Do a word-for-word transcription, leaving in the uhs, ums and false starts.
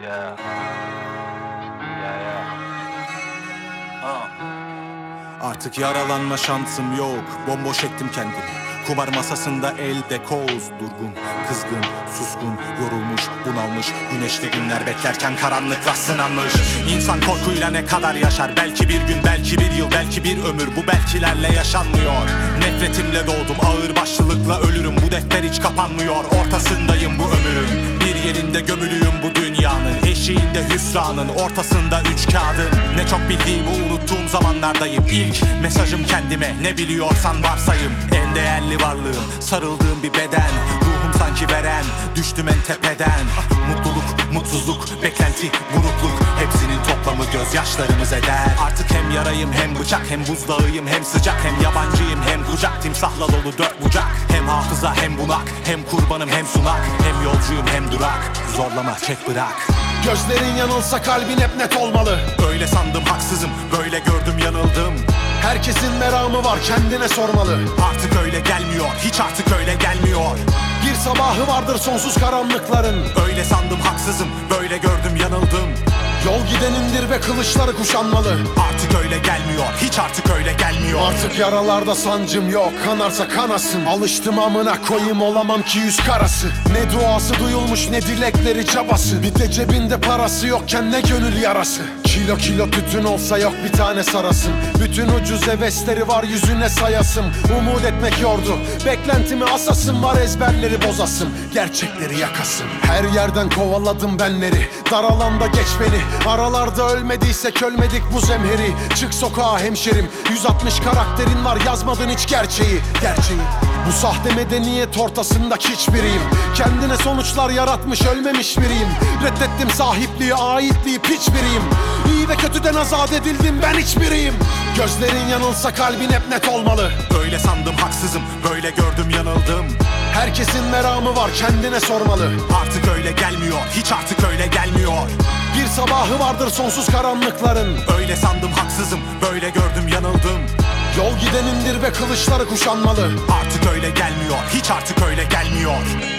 Yeah. Yeah, yeah. Uh. Artık yaralanma şansım yok, bomboş ettim kendimi. Kumar masasında elde koz, durgun, kızgın, suskun, yorulmuş, bunalmış. Güneşli günler beklerken karanlıkla sınanmış. İnsan korkuyla ne kadar yaşar? Belki bir gün, belki bir yıl, belki bir ömür. Bu belkilerle yaşanmıyor. Nefretimle doğdum, ağır başlılıkla ölürüm. Bu defter hiç kapanmıyor, ortasındayım bu ömrün. Bir yerinde gömülüyüm bu dünyanın, eşiğinde hüsranın, ortasında üç kağıdın. Ne çok bildiğimi unuttuğum zamanlardayım. İlk mesajım kendime, ne biliyorsan varsayım. En değerli varlığım, sarıldığım bir beden. Ruhum sanki veren, düştüm en tepeden. Mutluluk, mutsuzluk, beklenti, burukluk, hepsinin toplamı gözyaşlarımız eder. Artık hem yarayım hem bıçak, hem buzdağıyım hem sıcak, hem yabancıyım hem kucak. Timsahla dolu dört bucak, hem hafıza hem bunak, hem kurbanım hem sunak, hem yolcuyum hem durak. Zorlama, çek bırak. Gözlerin yanılsa kalbin hep net olmalı. Öyle sandım haksızım, böyle gördüm yanıldım. Herkesin meramı var, kendine sormalı. Artık öyle gelmiyor, hiç artık öyle gelmiyor. Bir sabahı vardır sonsuz karanlıkların. Öyle sandım haksızım, böyle gördüm yanıldım. Yol gidenindir ve kılıçları kuşanmalı. Artık öyle gelmiyor, hiç artık öyle gelmiyor. Artık yaralarda sancım yok, kanarsa kanasın. Alıştım amına koyayım, olamam ki yüz karası. Ne duası duyulmuş ne dilekleri çabası. Bir de cebinde parası yokken ne gönül yarası. Kilo kilo tütün olsa yok bir tane sarasın. Bütün ucuz hevesleri var yüzüne sayasım. Umut etmek yordu, beklentimi asasım. Var ezberleri bozasım, gerçekleri yakasım. Her yerden kovaladım benleri, dar alanda geç beni. Aralarda ölmediysek ölmedik bu zemheri. Çık sokağa hemşerim, yüz altmış karakterin var, yazmadın hiç gerçeği. Gerçeği bu sahte medeniyet ortasındaki hiçbiriyim. Kendine sonuçlar yaratmış ölmemiş biriyim. Reddettim sahipliği, aitliği, piç biriyim. İyi ve kötüden azat edildim, ben hiçbiriyim. Gözlerin yanılsa kalbin hep net olmalı. Öyle sandım haksızım, böyle gördüm yanıldım. Herkesin meramı var, kendine sormalı. Artık öyle gelmiyor, hiç artık öyle gelmiyor. Bir sabahı vardır sonsuz karanlıkların. Öyle sandım haksızım, böyle gördüm yanıldım. Yol gidenindir ve kılıçları kuşanmalı. Artık öyle gelmiyor, hiç artık öyle gelmiyor.